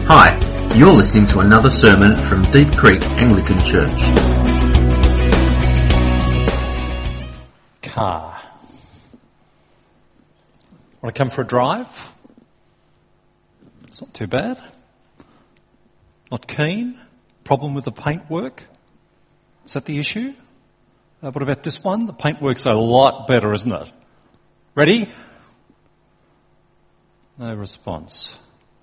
Hi, you're listening to another sermon from Deep Creek Anglican Church. Car. Want to come for a drive? It's not too bad. Not keen? Problem with the paintwork? Is that the issue? What about this one? The paintwork's a lot better, isn't it? Ready? No response.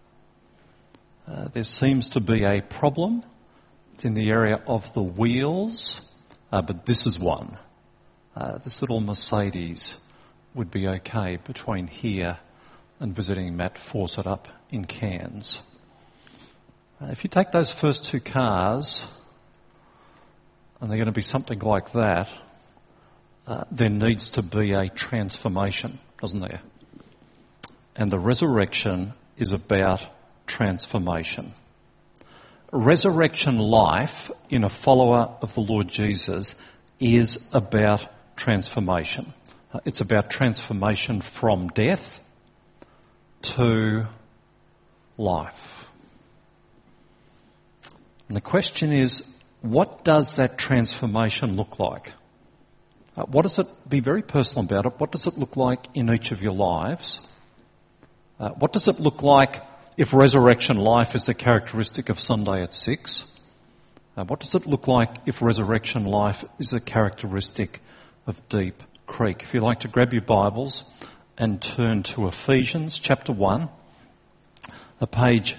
There seems to be a problem. It's in the area of the wheels, but this is one. This little Mercedes would be okay between here and visiting Matt Fawcett up in Cairns. If you take those first two cars, and they're going to be something like that, there needs to be a transformation, doesn't there? And the resurrection is about transformation. Resurrection life in a follower of the Lord Jesus is about transformation. It's about transformation from death to life. And the question is, what does that transformation look like? What does it, be very personal about it, what does it look like in each of your lives? What does it look like if resurrection life is a characteristic of Sunday at 6? What does it look like if resurrection life is a characteristic of Deep Creek? If you'd like to grab your Bibles and turn to Ephesians chapter 1, page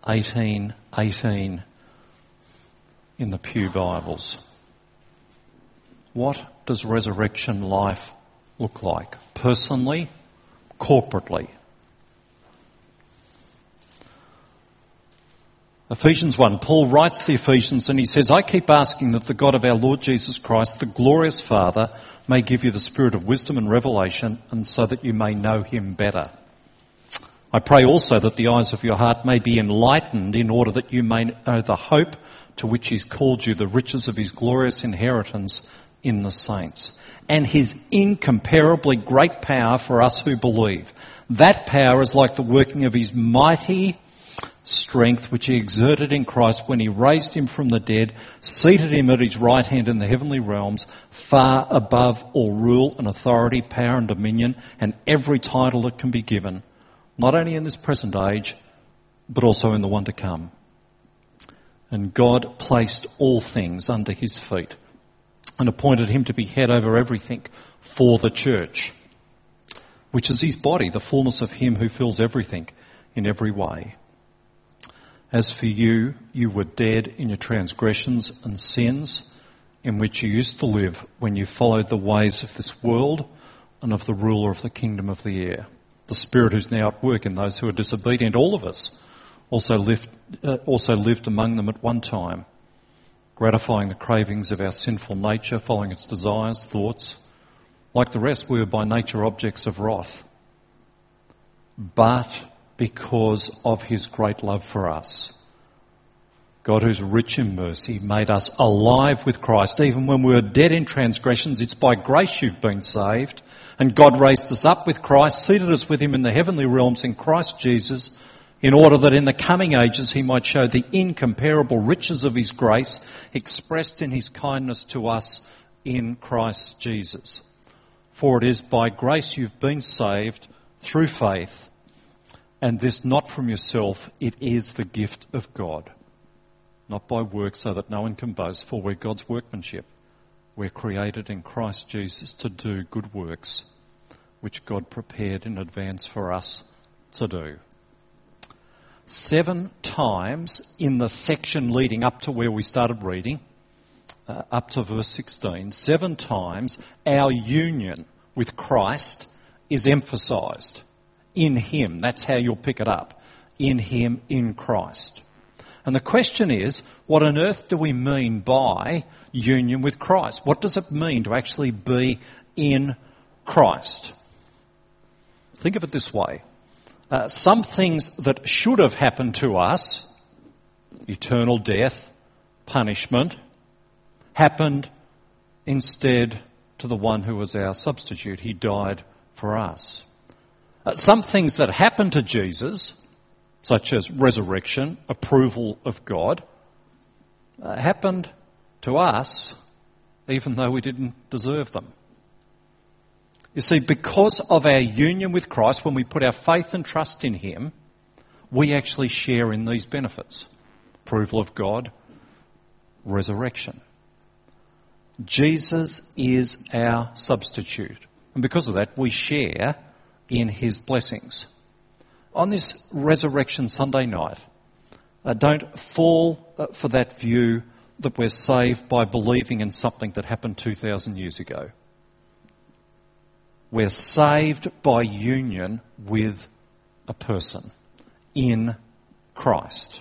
1818 in the Pew Bibles. What does resurrection life look like? Personally, corporately. Ephesians 1, Paul writes to the Ephesians and he says, I keep asking that the God of our Lord Jesus Christ, the glorious Father, may give you the spirit of wisdom and revelation, and so that you may know him better. I pray also that the eyes of your heart may be enlightened in order that you may know the hope to which he's called you, the riches of his glorious inheritance in the saints, and his incomparably great power for us who believe. That power is like the working of his mighty strength which he exerted in Christ when he raised him from the dead, seated him at his right hand in the heavenly realms, far above all rule and authority, power and dominion, and every title that can be given, not only in this present age, but also in the one to come. And God placed all things under his feet and appointed him to be head over everything for the church, which is his body, the fullness of him who fills everything in every way. As for you, you were dead in your transgressions and sins, in which you used to live when you followed the ways of this world and of the ruler of the kingdom of the air, the spirit who's now at work in those who are disobedient. All of us also lived among them at one time, gratifying the cravings of our sinful nature, following its desires, thoughts. Like the rest, we were by nature objects of wrath. But because of his great love for us, God, who's rich in mercy, made us alive with Christ. Even when we were dead in transgressions, it's by grace you've been saved. And God raised us up with Christ, seated us with him in the heavenly realms in Christ Jesus, in order that in the coming ages he might show the incomparable riches of his grace expressed in his kindness to us in Christ Jesus. For it is by grace you've been saved through faith, and this not from yourself, it is the gift of God, not by works, so that no one can boast, for we're God's workmanship. We're created in Christ Jesus to do good works, which God prepared in advance for us to do. 7 times in the section leading up to where we started reading, up to verse 16, 7 times our union with Christ is emphasised. In him, that's how you'll pick it up. In him, in Christ. And the question is, what on earth do we mean by union with Christ? What does it mean to actually be in Christ? Think of it this way. Some things that should have happened to us, eternal death, punishment, happened instead to the one who was our substitute. He died for us. Some things that happened to Jesus, such as resurrection, approval of God, happened to us even though we didn't deserve them. You see, because of our union with Christ, when we put our faith and trust in him, we actually share in these benefits. Approval of God, resurrection. Jesus is our substitute. And because of that, we share in his blessings. On this Resurrection Sunday night, don't fall for that view that we're saved by believing in something that happened 2,000 years ago. We're saved by union with a person in Christ.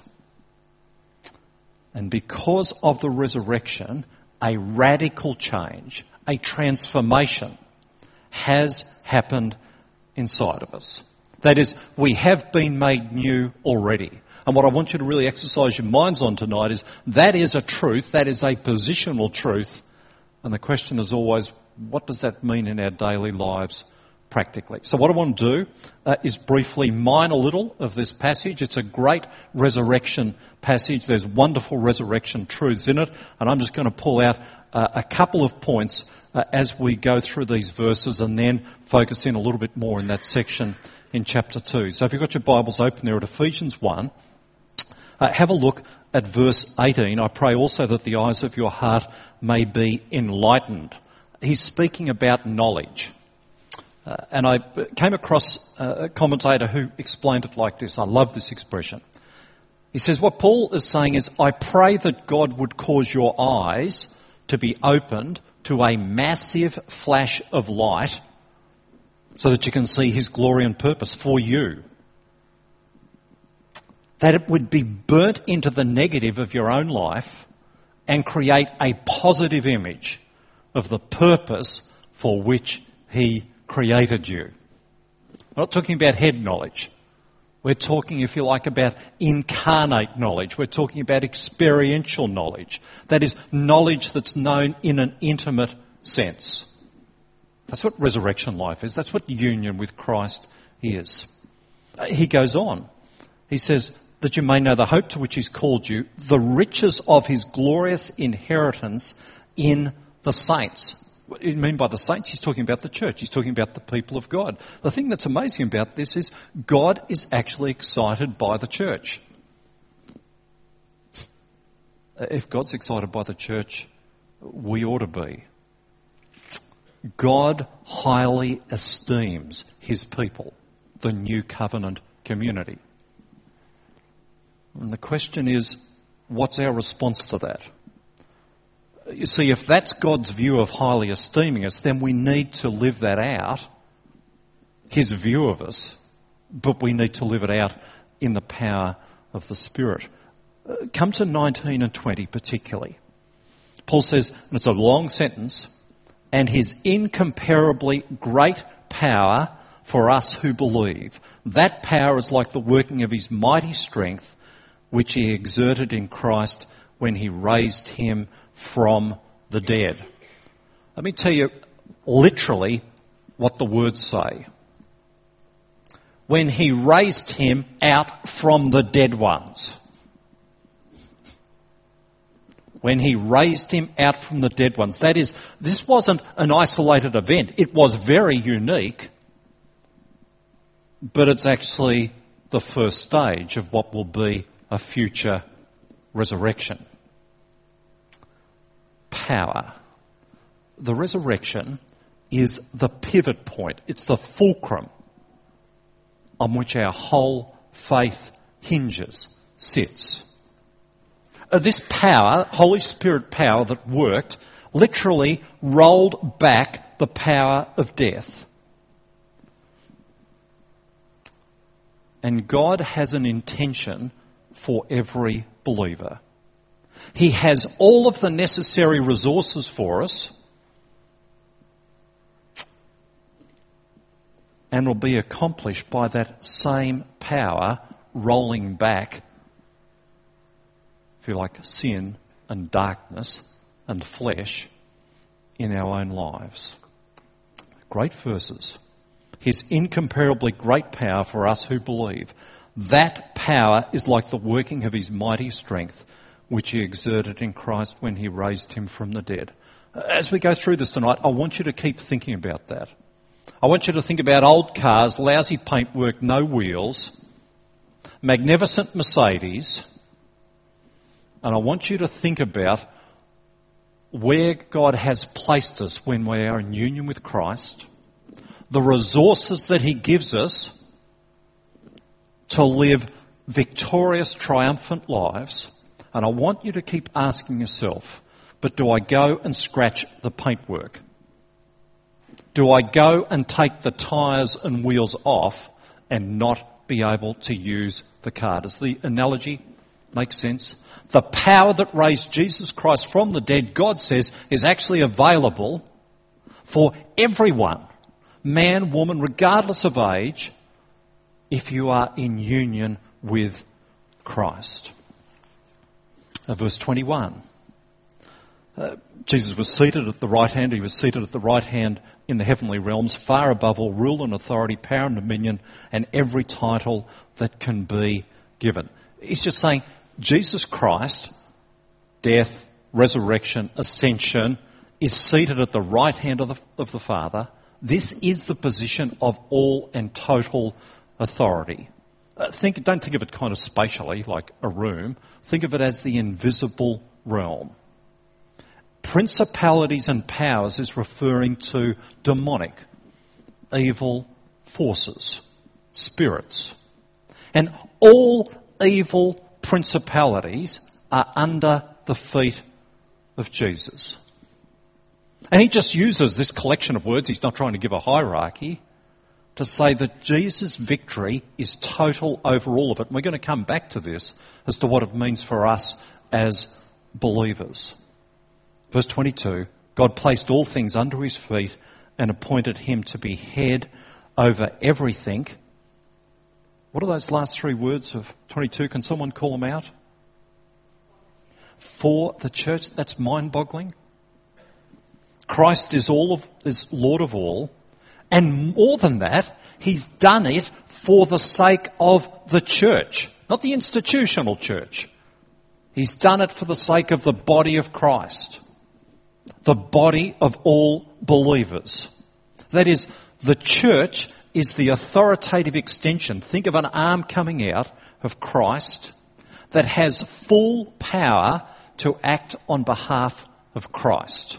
And because of the resurrection, a radical change, a transformation has happened inside of us. That is, we have been made new already. And what I want you to really exercise your minds on tonight is that is a truth, that is a positional truth. And the question is always, what does that mean in our daily lives practically? So what I want to do is briefly mine a little of this passage. It's a great resurrection passage. There's wonderful resurrection truths in it. And I'm just going to pull out a couple of points as we go through these verses and then focus in a little bit more in that section in chapter 2. So if you've got your Bibles open there at Ephesians 1, have a look at verse 18. I pray also that the eyes of your heart may be enlightened. He's speaking about knowledge. And I came across a commentator who explained it like this. I love this expression. He says, what Paul is saying is, I pray that God would cause your eyes to be opened to a massive flash of light so that you can see his glory and purpose for you. That it would be burnt into the negative of your own life and create a positive image of the purpose for which he created you. We're not talking about head knowledge. We're talking, if you like, about incarnate knowledge. We're talking about experiential knowledge. That is, knowledge that's known in an intimate sense. That's what resurrection life is. That's what union with Christ is. He goes on. He says, that you may know the hope to which he's called you, the riches of his glorious inheritance in the saints. What do you mean by the saints? He's talking about the church. He's talking about the people of God. The thing that's amazing about this is God is actually excited by the church. If God's excited by the church, we ought to be. God highly esteems his people, the new covenant community. And the question is, what's our response to that? You see, if that's God's view of highly esteeming us, then we need to live that out, his view of us, but we need to live it out in the power of the Spirit. Come to 19 and 20 particularly. Paul says, and it's a long sentence, and his incomparably great power for us who believe. That power is like the working of his mighty strength, which he exerted in Christ when he raised him from the dead. Let me tell you literally what the words say. When he raised him out from the dead ones. When he raised him out from the dead ones. That is, this wasn't an isolated event. It was very unique, but it's actually the first stage of what will be a future resurrection. Power. The resurrection is the pivot point. It's the fulcrum on which our whole faith hinges, sits. This power, Holy Spirit power that worked, literally rolled back the power of death. And God has an intention for every believer. He has all of the necessary resources for us and will be accomplished by that same power rolling back, if you like, sin and darkness and flesh in our own lives. Great verses. His incomparably great power for us who believe. That power is like the working of his mighty strength, which he exerted in Christ when he raised him from the dead. As we go through this tonight, I want you to keep thinking about that. I want you to think about old cars, lousy paintwork, no wheels, magnificent Mercedes, and I want you to think about where God has placed us when we are in union with Christ, the resources that he gives us to live victorious, triumphant lives. And I want you to keep asking yourself, but do I go and scratch the paintwork? Do I go and take the tyres and wheels off and not be able to use the car? Does the analogy make sense? The power that raised Jesus Christ from the dead, God says, is actually available for everyone, man, woman, regardless of age, if you are in union with Christ. Verse 21. Jesus was seated at the right hand. He was seated at the right hand in the heavenly realms, far above all rule and authority, power and dominion, and every title that can be given. He's just saying Jesus Christ, death, resurrection, ascension, is seated at the right hand of the Father. This is the position of all and total authority. Don't think of it kind of spatially, like a room. Think of it as the invisible realm. Principalities and powers is referring to demonic, evil forces, spirits. And all evil principalities are under the feet of Jesus. And he just uses this collection of words, he's not trying to give a hierarchy, to say that Jesus' victory is total over all of it. And we're going to come back to this as to what it means for us as believers. Verse 22, God placed all things under his feet and appointed him to be head over everything. What are those last three words of 22? Can someone call them out? For the church. That's mind-boggling. Christ is Lord of all. And more than that, he's done it for the sake of the church, not the institutional church. He's done it for the sake of the body of Christ, the body of all believers. That is, the church is the authoritative extension. Think of an arm coming out of Christ that has full power to act on behalf of Christ.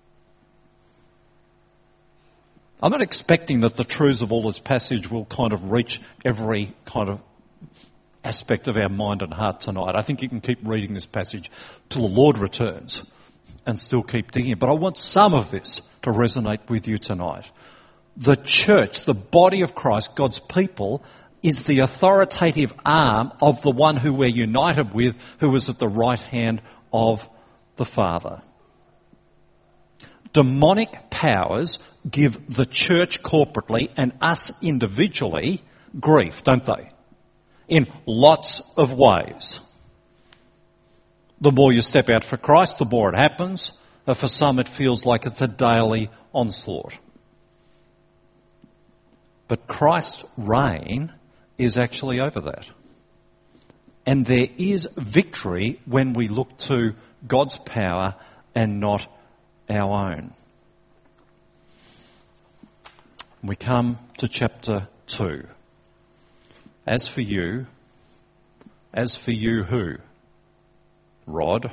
I'm not expecting that the truths of all this passage will kind of reach every kind of aspect of our mind and heart tonight. I think you can keep reading this passage till the Lord returns and still keep digging. But I want some of this to resonate with you tonight. The church, the body of Christ, God's people, is the authoritative arm of the one who we're united with, who is at the right hand of the Father. Demonic powers give the church corporately and us individually grief, don't they? In lots of ways. The more you step out for Christ, the more it happens. For some, it feels like it's a daily onslaught. But Christ's reign is actually over that. And there is victory when we look to God's power and not our own. We come to chapter 2. As for you who? Rod.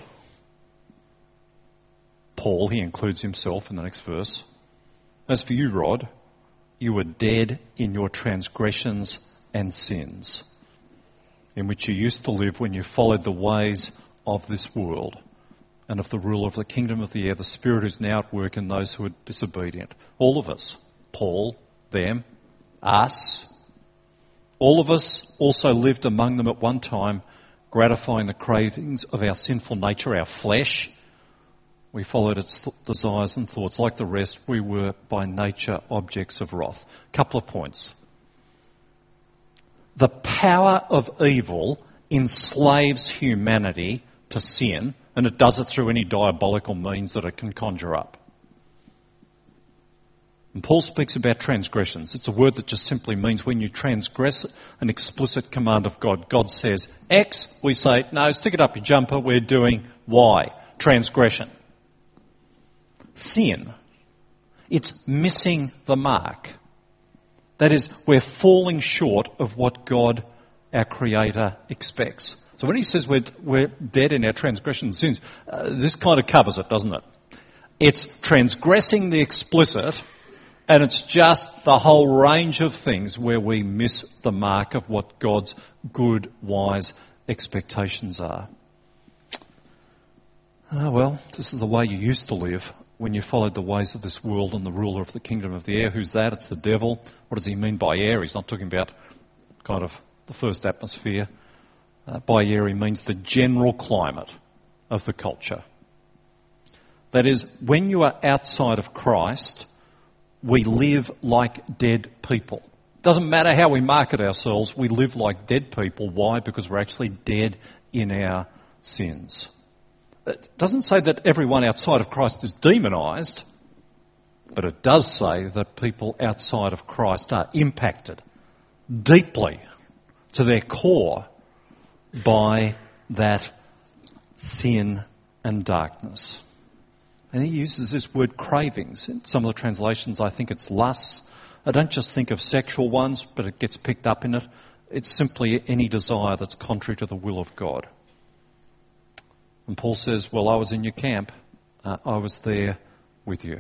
Paul, he includes himself in the next verse. As for you, Rod, you were dead in your transgressions and sins, in which you used to live when you followed the ways of this world and of the rule of the kingdom of the air, the spirit who is now at work in those who are disobedient. All of us, Paul, them, us, all of us also lived among them at one time, gratifying the cravings of our sinful nature, our flesh. We followed its desires and thoughts. Like the rest, we were by nature objects of wrath. Couple of points. The power of evil enslaves humanity to sin, and it does it through any diabolical means that it can conjure up. And Paul speaks about transgressions. It's a word that just simply means when you transgress an explicit command of God. God says X, we say, no, stick it up your jumper, we're doing Y. Transgression. Sin. It's missing the mark. That is, we're falling short of what God, our Creator, expects. So when he says we're dead in our transgression and sins, this kind of covers it, doesn't it? It's transgressing the explicit, and it's just the whole range of things where we miss the mark of what God's good, wise expectations are. Well, this is the way you used to live when you followed the ways of this world and the ruler of the kingdom of the air. Who's that? It's the devil. What does he mean by air? He's not talking about kind of the first atmosphere. By air, he means the general climate of the culture. That is, when you are outside of Christ, we live like dead people. Doesn't matter how we market ourselves, we live like dead people. Why? Because we're actually dead in our sins. It doesn't say that everyone outside of Christ is demonised, but it does say that people outside of Christ are impacted deeply to their core by that sin and darkness. And he uses this word cravings. In some of the translations, I think it's lusts. I don't just think of sexual ones, but it gets picked up in it. It's simply any desire that's contrary to the will of God. And Paul says, well, I was in your camp. I was there with you.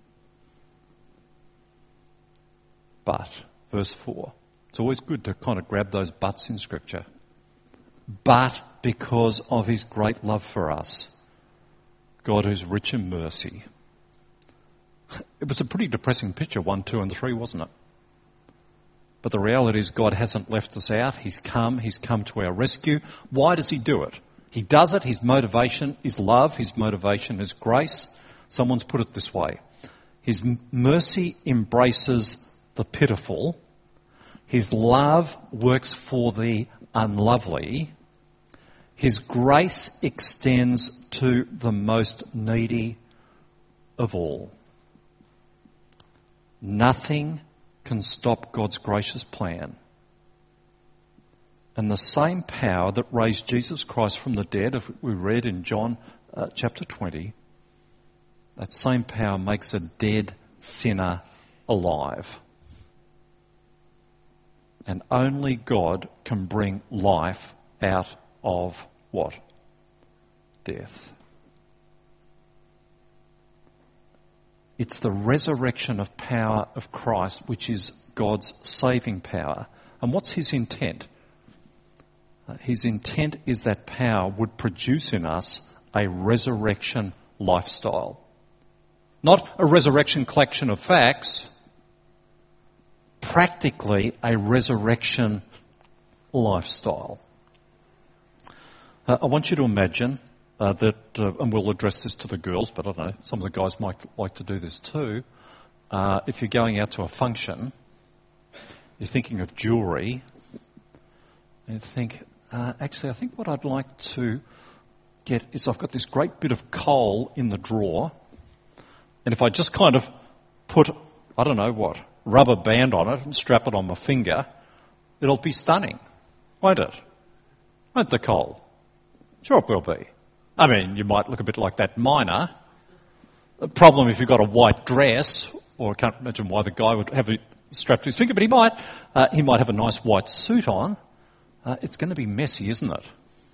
But, verse 4, it's always good to kind of grab those buts in Scripture. But because of his great love for us, God who's rich in mercy. It was a pretty depressing picture, 1, 2 and 3, wasn't it? But the reality is God hasn't left us out. He's come to our rescue. Why does he do it? He does it, his motivation is love, his motivation is grace. Someone's put it this way. His mercy embraces the pitiful. His love works for the unlovely. His grace extends to the most needy of all. Nothing can stop God's gracious plan. And the same power that raised Jesus Christ from the dead, if we read in John chapter 20, that same power makes a dead sinner alive. And only God can bring life out of what? Death. It's the resurrection of power of Christ which is God's saving power. And what's his intent? His intent is that power would produce in us a resurrection lifestyle. Not a resurrection collection of facts, practically a resurrection lifestyle. I want you to imagine that, and we'll address this to the girls, but I don't know, some of the guys might like to do this too. If you're going out to a function, you're thinking of jewellery, and you think, actually, I think what I'd like to get is I've got this great bit of coal in the drawer, and if I just kind of put, I don't know what, rubber band on it and strap it on my finger, it'll be stunning, won't it? Won't the coal? Sure it will be. I mean, you might look a bit like that miner. The problem if you've got a white dress, or I can't imagine why the guy would have it strapped to his finger, but he might have a nice white suit on. It's going to be messy, isn't it?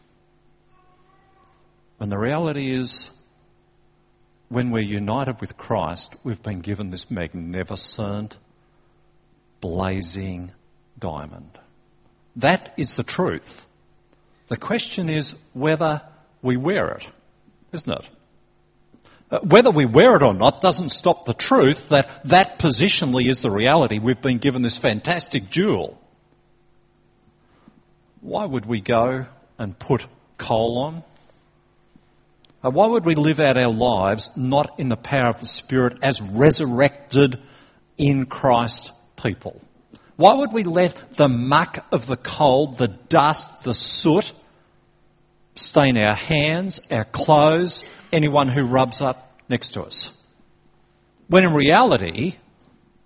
And the reality is, when we're united with Christ, we've been given this magnificent, blazing diamond. That is the truth. The question is whether we wear it, isn't it? Whether we wear it or not doesn't stop the truth that positionally is the reality. We've been given this fantastic jewel. Why would we go and put coal on? Why would we live out our lives not in the power of the Spirit as resurrected in Christ people? Why would we let the muck of the coal, the dust, the soot, stain our hands, our clothes, anyone who rubs up next to us? When in reality,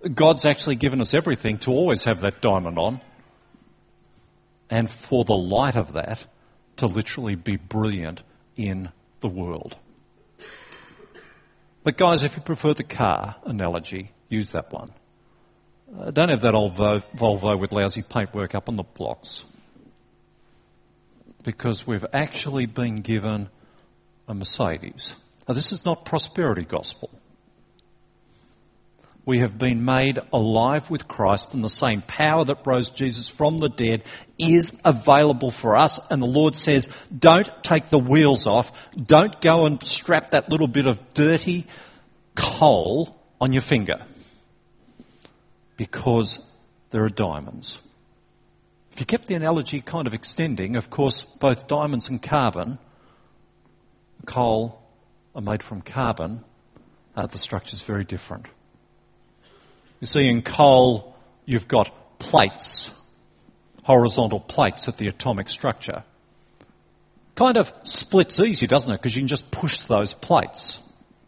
God's actually given us everything to always have that diamond on, and for the light of that to literally be brilliant in the world. But guys, if you prefer the car analogy, use that one. Don't have that old Volvo with lousy paintwork up on the blocks. Because we've actually been given a Mercedes. Now, this is not prosperity gospel. We have been made alive with Christ, and the same power that rose Jesus from the dead is available for us. And the Lord says, don't take the wheels off. Don't go and strap that little bit of dirty coal on your finger, because there are diamonds. If you kept the analogy kind of extending, of course, both diamonds and carbon, coal are made from carbon, the structure's very different. You see, in coal, you've got plates, horizontal plates at the atomic structure. Kind of splits easy, doesn't it? Because you can just push those plates.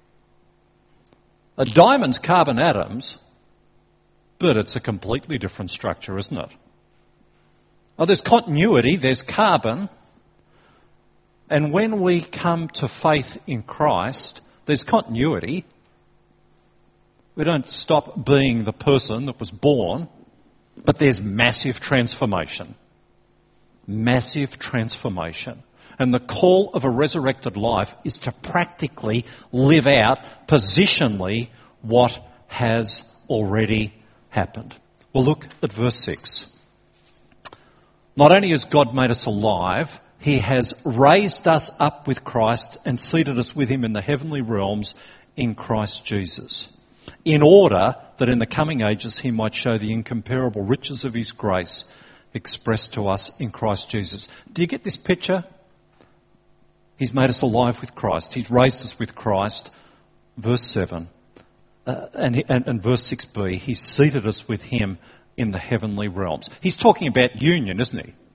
A diamond's carbon atoms, but it's a completely different structure, isn't it? Oh, there's continuity, there's carbon, and when we come to faith in Christ, there's continuity. We don't stop being the person that was born, but there's massive transformation. Massive transformation. And the call of a resurrected life is to practically live out positionally what has already happened. Well, look at verse 6. Not only has God made us alive, he has raised us up with Christ and seated us with him in the heavenly realms in Christ Jesus, in order that in the coming ages he might show the incomparable riches of his grace expressed to us in Christ Jesus. Do you get this picture? He's made us alive with Christ. He's raised us with Christ. Verse 7 and verse 6b, he's seated us with him in the heavenly realms. He's talking about union, isn't he?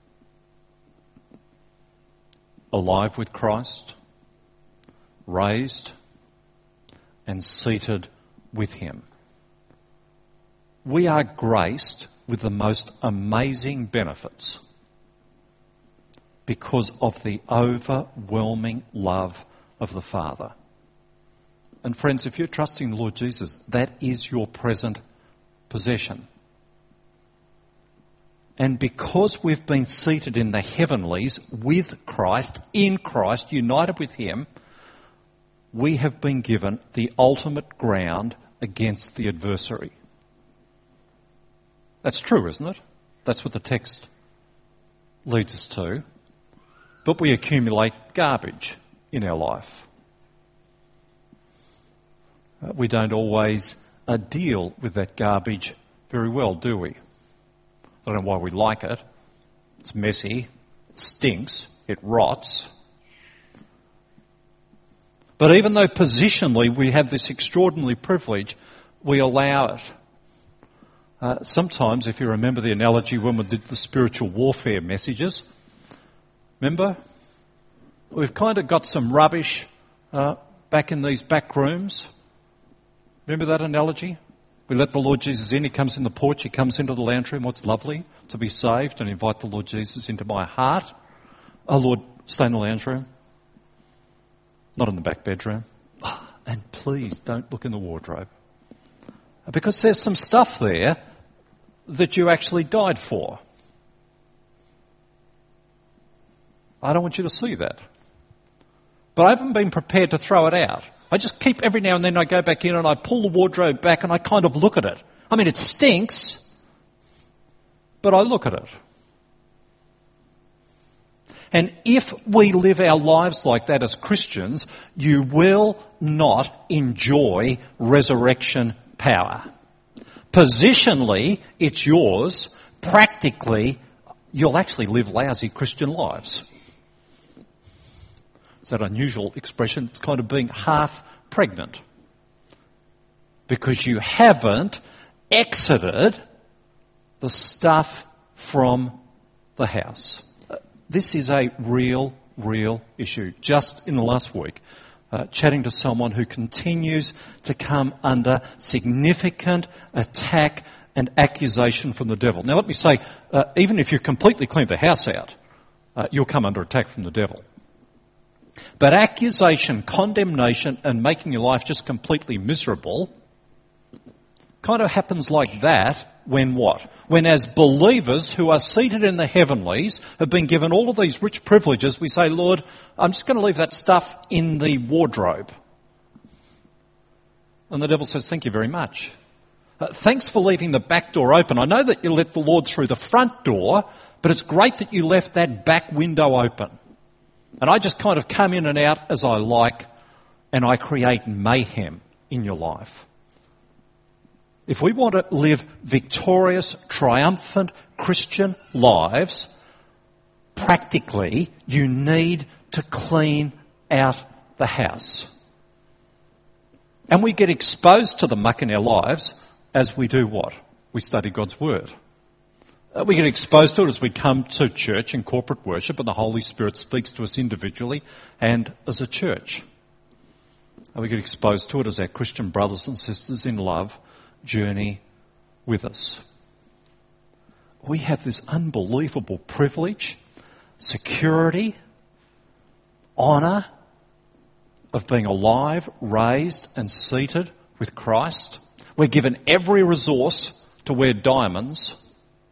Alive with Christ, raised and seated with him. We are graced with the most amazing benefits because of the overwhelming love of the Father. And friends, if you're trusting the Lord Jesus, that is your present possession. And because we've been seated in the heavenlies with Christ, in Christ, united with him, we have been given the ultimate ground against the adversary. That's true, isn't it? That's what the text leads us to. But we accumulate garbage in our life. We don't always deal with that garbage very well, do we? I don't know why we like it. It's messy, it stinks, it rots. But even though positionally we have this extraordinary privilege, we allow it. Sometimes, if you remember the analogy when we did the spiritual warfare messages, remember? We've kind of got some rubbish back in these back rooms. Remember that analogy? We let the Lord Jesus in, he comes in the porch, he comes into the lounge room. What's lovely? To be saved and invite the Lord Jesus into my heart. Oh Lord, stay in the lounge room. Not in the back bedroom. And please don't look in the wardrobe. Because there's some stuff there that you actually died for. I don't want you to see that. But I haven't been prepared to throw it out. I just keep every now and then I go back in and I pull the wardrobe back and I kind of look at it. I mean, it stinks, but I look at it. And if we live our lives like that as Christians, you will not enjoy resurrection power. Positionally, it's yours. Practically, you'll actually live lousy Christian lives. It's that unusual expression. It's kind of being half pregnant. Because you haven't exited the stuff from the house. This is a real issue. Just in the last week, chatting to someone who continues to come under significant attack and accusation from the devil. Now let me say, even if you completely clean the house out, you'll come under attack from the devil. But accusation, condemnation, and making your life just completely miserable kind of happens like that when what? When as believers who are seated in the heavenlies have been given all of these rich privileges, we say, Lord, I'm just going to leave that stuff in the wardrobe. And the devil says, thank you very much. Thanks for leaving the back door open. I know that you let the Lord through the front door, but it's great that you left that back window open. And I just kind of come in and out as I like, and I create mayhem in your life. If we want to live victorious, triumphant Christian lives, practically, you need to clean out the house. And we get exposed to the muck in our lives as we do what? We study God's Word. We get exposed to it as we come to church and corporate worship, and the Holy Spirit speaks to us individually and as a church. And we get exposed to it as our Christian brothers and sisters in love journey with us. We have this unbelievable privilege, security, honour of being alive, raised and seated with Christ. We're given every resource to wear diamonds.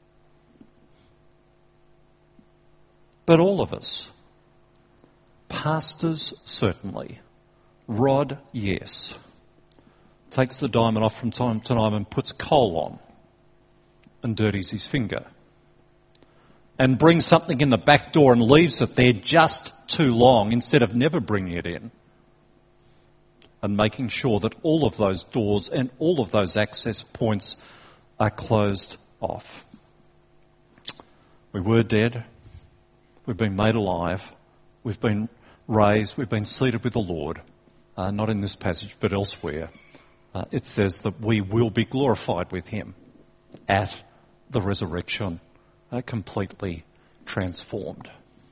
But all of us, pastors certainly, Rod, yes, takes the diamond off from time to time and puts coal on and dirties his finger and brings something in the back door and leaves it there just too long instead of never bringing it in and making sure that all of those doors and all of those access points are closed off. We were dead. We've been made alive, we've been raised, we've been seated with the Lord, not in this passage but elsewhere. It says that we will be glorified with him at the resurrection, completely transformed.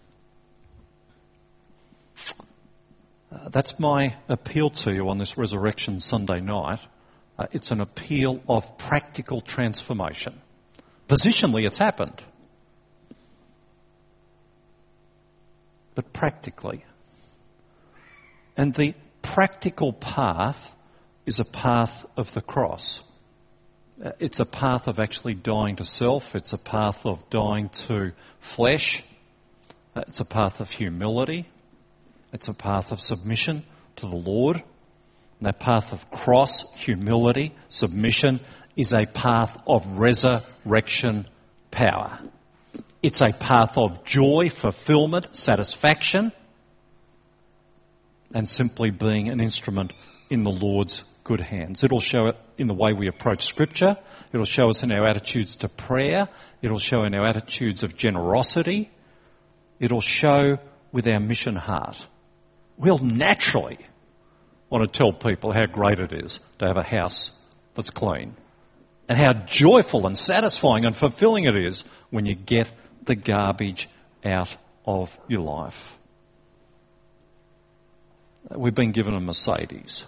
That's my appeal to you on this Resurrection Sunday night. It's an appeal of practical transformation. Positionally, it's happened. But practically. And the practical path is a path of the cross. It's a path of actually dying to self. It's a path of dying to flesh. It's a path of humility. It's a path of submission to the Lord. And that path of cross, humility, submission is a path of resurrection power. It's a path of joy, fulfillment, satisfaction, and simply being an instrument in the Lord's good hands. It'll show it in the way we approach Scripture. It'll show us in our attitudes to prayer. It'll show in our attitudes of generosity. It'll show with our mission heart. We'll naturally want to tell people how great it is to have a house that's clean and how joyful and satisfying and fulfilling it is when you get the garbage out of your life. We've been given a Mercedes.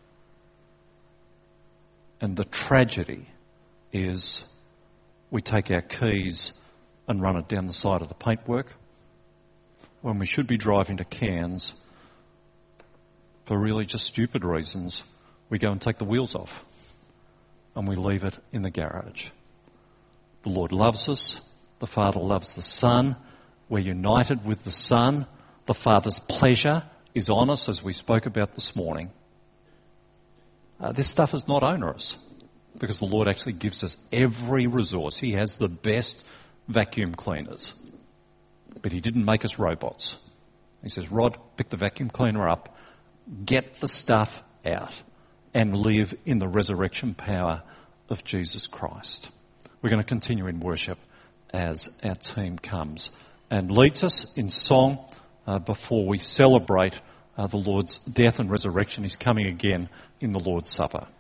And the tragedy is we take our keys and run it down the side of the paintwork when we should be driving to Cairns for really just stupid reasons. We go and take the wheels off and we leave it in the garage. The Lord loves us. The Father loves the Son. We're united with the Son. The Father's pleasure is on us, as we spoke about this morning. This stuff is not onerous because the Lord actually gives us every resource. He has the best vacuum cleaners. But he didn't make us robots. He says, Rod, pick the vacuum cleaner up, get the stuff out, and live in the resurrection power of Jesus Christ. We're going to continue in worship as our team comes and leads us in song before we celebrate the Lord's death and resurrection. He's coming again in the Lord's Supper.